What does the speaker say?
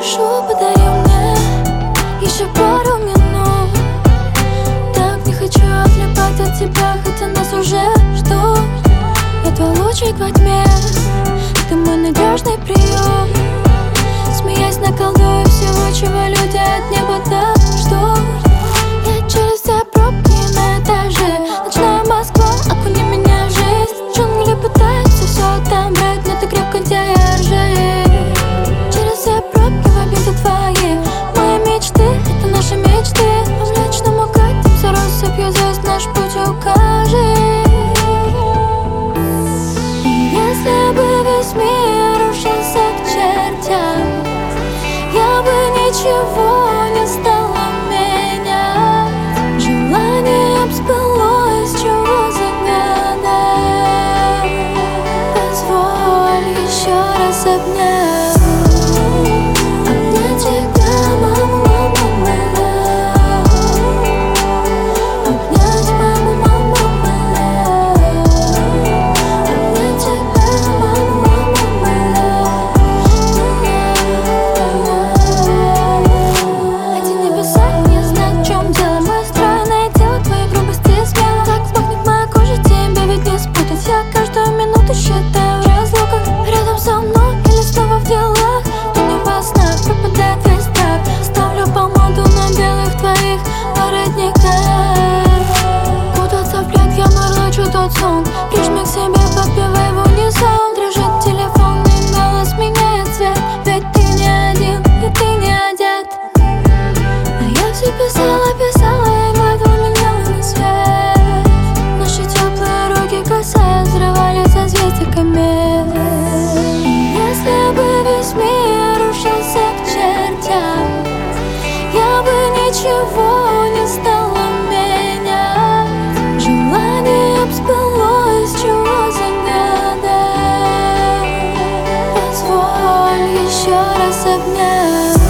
Прошу, подари мне еще пару минут. Так не хочу отлипать от тебя, хотя нас уже ждут. Я твой лучик во тьме, ты мой надежный прием. Смеясь, наколдую всего, чего люди от неба так ждут. Я через все пробки на этаже. Ночная Москва, окуни меня в жизнь. Джунгли пытаются все там брать, но ты крепко держи. Через все пробки в обиды твои. Мои мечты, это наши мечты. По Млечному катимся россыпью звезд, наш путь укажи. Если бы весь мир рушился к чертям, я бы ничего не стала менять. Желание сбылось, чего загадать. Позволь еще раз обнять. Обнять тебя, мама, мама моя. Обнять маму, мама моя. Обнять тебя, мама, мама моя. Эти небеса не знают, в чем дело. Мое стройное тело, твои грубости смело. Так пахнет моя кожа, тебя ведь не спутать. Я каждую минуту считаю в разлуках. Рядом со мной или снова в делах. Ты не во снах, пропадает весь страх. Ставлю помаду на белых твоих воротниках. Кутаться в плед, я мурлычу тот сон. Прижми к себе, подпевай в унисон. Дрожит телефон, и голос меняет цвет. Ведь ты не один, и ты не одет. А я все писала, писала, и гладила меня на свет. Наши теплые руки, касаясь, взрывали созвездия комет. Если бы весь мир рушился к чертям, я бы ничего не стала менять. Желание сбылось, чего загадать. Позволь еще раз обнять.